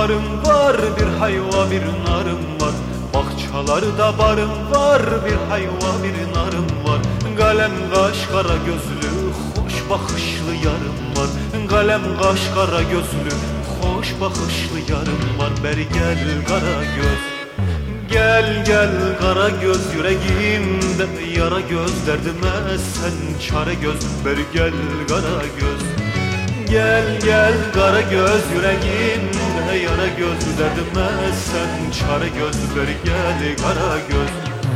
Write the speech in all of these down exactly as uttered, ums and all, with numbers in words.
barım var, bir hayva bir narım var. Bahçalarda barım var, bir hayva bir narım var. Kalem kaş kara gözlü, hoş bakışlı yarım var. Kalem kaş kara gözlü, hoş bakışlı yarım var. Beri gel kara göz, gel gel kara göz, yüreğimde yara göz, derdime sen çare göz. Beri gel kara göz, gel gel kara göz, yüreğimde yara göz, derdime sen çare göz. Beri gel kara göz.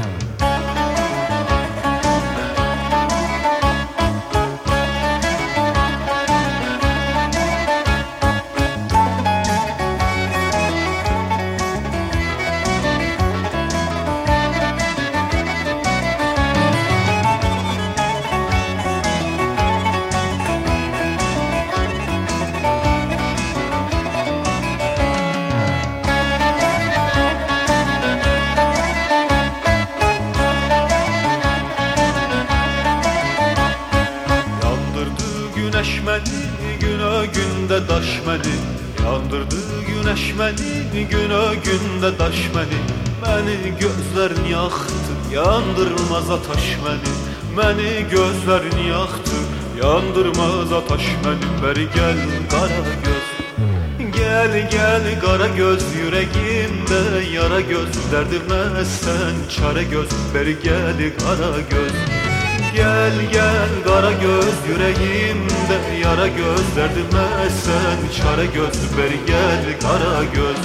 Güneş məni, günə gündə daş məni. Yandırdı güneş məni, günə gündə daş məni. Məni gözlərin yaxdı, yandırmaz ataş məni. Məni gözlərin yaxdı, yandırmaz ataş məni. Beri gel qara göz, gel gel qara göz, yüreğimdə yara göz, dərdimə sən çare göz. Beri gel qara göz, gel gel kara göz, yüreğimde yara göz, derdime sen çare göz. Beri gel kara göz.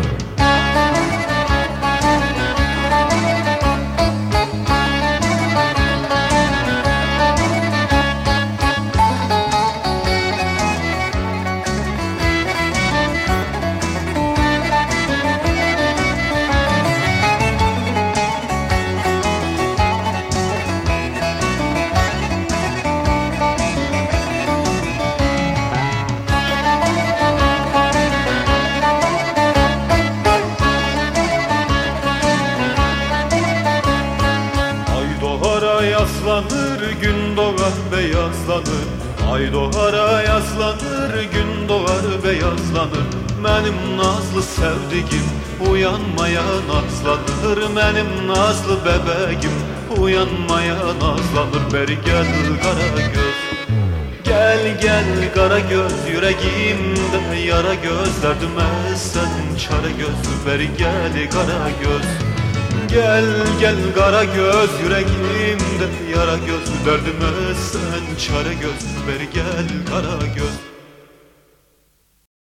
Yaslanır, gün doğar beyazlanır. Ay doğar yaslanır, gün doğar beyazlanır. Benim nazlı sevdiğim uyanmaya nazlanır. Benim nazlı bebeğim uyanmaya nazlanır. Beri gel kara göz, gel gel kara göz, yüreğimde yara göz, derdime sen çare göz. Beri gel kara göz, gel gel kara göz, yüreğimde yara göz, derdime sen çare göz. Beri gel kara göz.